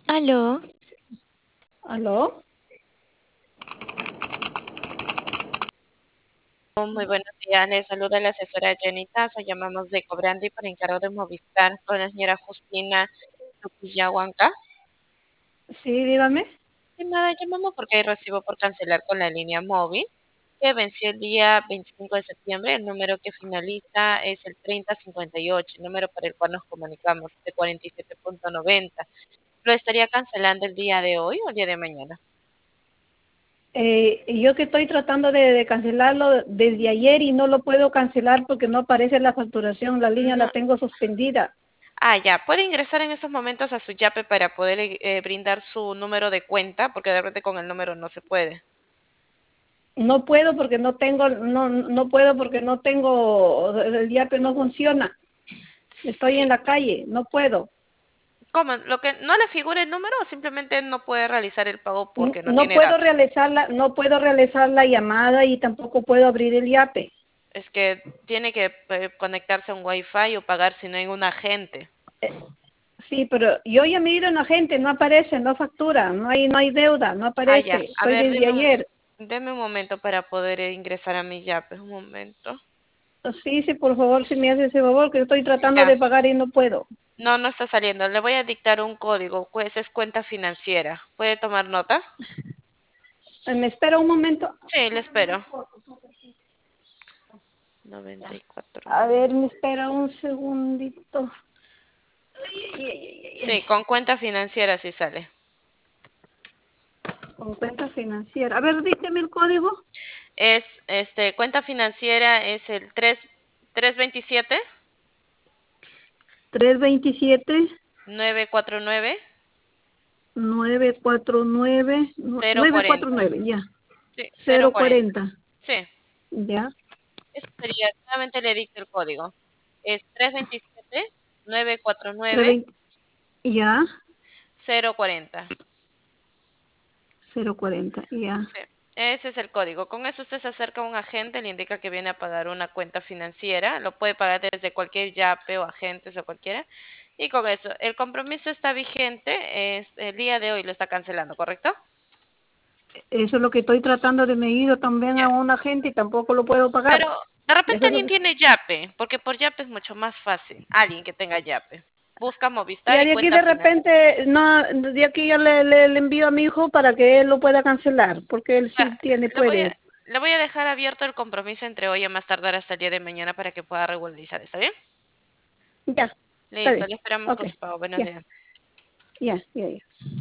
Aló, ¿Aló? muy buenos días. Les saluda la asesora Jenny Taza. Llamamos de Cobrandi por encargo de Movistar con la señora Justina Tupiyahuanca. Sí, dígame. Estimada, llamamos porque hay recibo por cancelar con la línea móvil que venció el día 25 de septiembre. El número que finaliza es el 3058, el número por el cual nos comunicamos, de 47.90. ¿Lo estaría cancelando el día de hoy o el día de mañana? Yo que estoy tratando de cancelarlo desde ayer y no lo puedo cancelar porque no aparece la facturación, la línea la No. tengo suspendida. Ya, puede ingresar en estos momentos a su Yape para poder brindar su número de cuenta, porque de repente con el número no se puede. No puedo porque no tengo, no puedo porque no tengo, el IAPE no funciona. Estoy en Sí. la calle, no puedo. ¿Cómo? ¿Lo que no le figura el número o simplemente no puede realizar el pago porque no No tiene puedo datos? realizarla, no puedo realizar la llamada y tampoco puedo abrir el IAPE. Es que tiene que conectarse a un Wi-Fi o pagar si no hay un agente. Sí, pero yo ya me he ido en la gente, no aparece, no factura, no hay deuda, no Ya. aparece. A Estoy ver, desde ayer. deme un momento para poder ingresar a mi Yape. Un momento. Sí, sí, por favor, si me hace ese favor, que estoy tratando Ya. de pagar y no puedo. No, no está saliendo. Le voy a dictar un código, pues es cuenta financiera. ¿Puede tomar nota? Me espera un momento. Sí, le espero. 94. A ver, me espera un segundito. Ay, ay, ay, Sí, ay. con cuenta financiera sí sale. Con cuenta financiera. A ver, dígame el código. Cuenta financiera es el 327 327 949 949 040. 949, ya. Sí, Cero 040. cuarenta, Sí, ya. eso sería, nuevamente le dicto el código. Es 327 949 320, ya. 040. 040, ya. Sí, ese es el código. Con eso usted se acerca a un agente, le indica que viene a pagar una cuenta financiera, lo puede pagar desde cualquier Yape o agentes o cualquiera, y con eso, el compromiso está vigente, es el día de hoy lo está cancelando, ¿correcto? Eso es lo que estoy tratando de medir también a Ya. una gente y tampoco lo puedo pagar. Pero de repente Eso es lo alguien que... tiene Yape, porque por Yape es mucho más fácil, alguien que tenga Yape. Busca Movistar Ya y de aquí cuenta de financiera. repente, no, de aquí yo le envío a mi hijo para que él lo pueda cancelar, porque él sí tiene, Le voy a, puede. le voy a dejar abierto el compromiso entre hoy y a más tardar hasta el día de mañana para que pueda regularizar, ¿está bien? Ya, está Listo, bien. le esperamos Ok, con su pago. Buenos ya, días. ya, ya, ya.